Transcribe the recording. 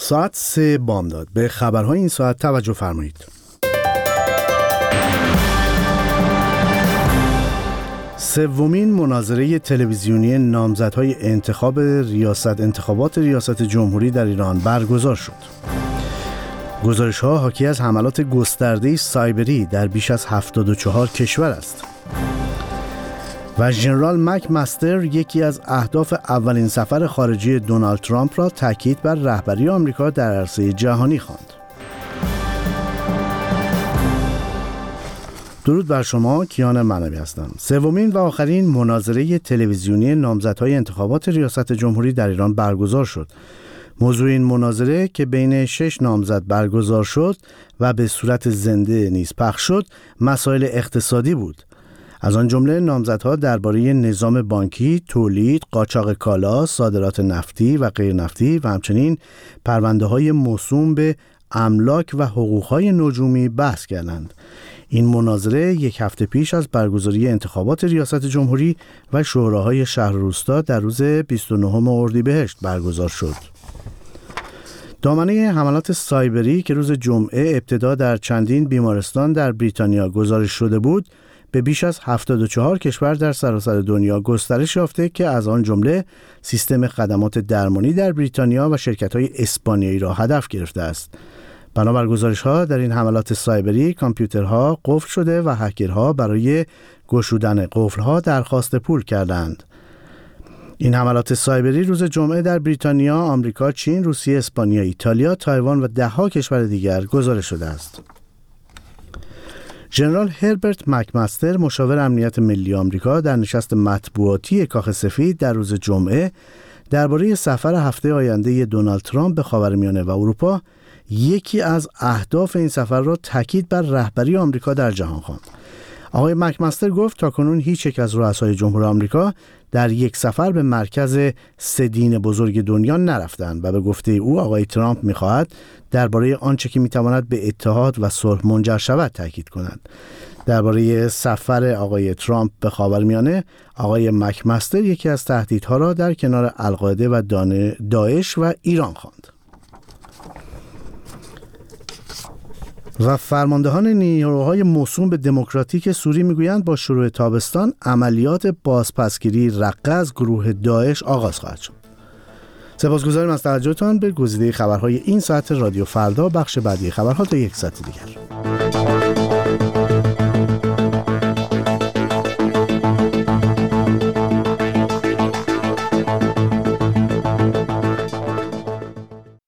ساعت 3 بامداد. به خبرهای این ساعت توجه فرمایید. سومین مناظره تلویزیونی نامزدهای انتخابات ریاست جمهوری در ایران برگزار شد. گزارش‌ها حاکی از حملات گسترده سایبری در بیش از 74 کشور است. و ژنرال مک مستر یکی از اهداف اولین سفر خارجی دونالد ترامپ را تاکید بر رهبری آمریکا در عرصه جهانی خواند. درود بر شما، کیان منوی هستم. سومین و آخرین مناظره تلویزیونی نامزدهای انتخابات ریاست جمهوری در ایران برگزار شد. موضوع این مناظره که بین 6 نامزد برگزار شد و به صورت زنده نیز پخش شد، مسائل اقتصادی بود. از آن جمله نامزدها درباره نظام بانکی، تولید، قاچاق کالا، صادرات نفتی و غیر نفتی و همچنین پرونده‌های موسوم به املاک و حقوق‌های نجومی بحث کردند. این مناظره یک هفته پیش از برگزاری انتخابات ریاست جمهوری و شوراهای شهر و روستا در روز 29 اردیبهشت برگزار شد. دامنه حملات سایبری که روز جمعه ابتدا در چندین بیمارستان در بریتانیا گزارش شده بود، به بیش از 74 کشور در سراسر دنیا گسترش یافته که از آن جمله سیستم خدمات درمانی در بریتانیا و شرکت‌های اسپانیایی را هدف گرفته است. بنابر گزارش‌ها در این حملات سایبری کامپیوترها قفل شده و هکرها برای گشودن قفل‌ها درخواست پول کردند. این حملات سایبری روز جمعه در بریتانیا، آمریکا، چین، روسیه، اسپانیا، ایتالیا، تایوان و ده‌ها کشور دیگر گزارش شده است. ژنرال هربرت مکمستر، مشاور امنیت ملی آمریکا، در نشست مطبوعاتی کاخ سفید در روز جمعه درباره سفر هفته آینده دونالد ترامپ به خاورمیانه و اروپا یکی از اهداف این سفر را تاکید بر رهبری آمریکا در جهان خواند. آقای مکمستر گفت تاکنون هیچ یک از رؤسای جمهور آمریکا در یک سفر به مرکز 3 دین بزرگ دنیا نرفتند و به گفته او آقای ترامپ می‌خواهد درباره آنچه که می‌تواند به اتحاد و صلح منجر شود تاکید کند. درباره سفر آقای ترامپ به خاورمیانه، آقای مکمستر یکی از تهدیدها را در کنار القاعده و داعش و ایران خواند. و فرماندهان نیروهای موسوم به دموکراتیک سوری میگویند با شروع تابستان عملیات بازپسگیری رقه از گروه داعش آغاز خواهد شد. سپاسگزاریم از توجهتان به گزیده خبرهای این ساعت رادیو فردا. بخش بعدی خبرها تا یک ساعت دیگر.